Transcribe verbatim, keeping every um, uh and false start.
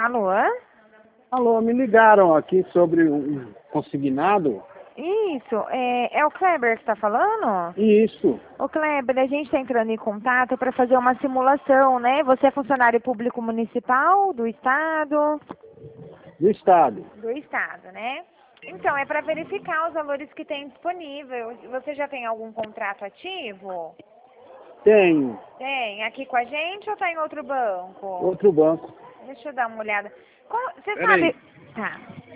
Alô? Alô, me ligaram aqui sobre um consignado? Isso, é, é o Kleber que está falando? Isso, Ô Kleber, a gente está entrando em contato para fazer uma simulação, né? Você é funcionário público municipal do estado? do estado. Do estado, né? Então, é para verificar os valores que tem disponível. Você já tem algum contrato ativo? Tenho Tem, aqui com a gente ou está em outro banco? outro banco. Deixa eu dar uma olhada. Qual- Você Peraí. sabe... Tá.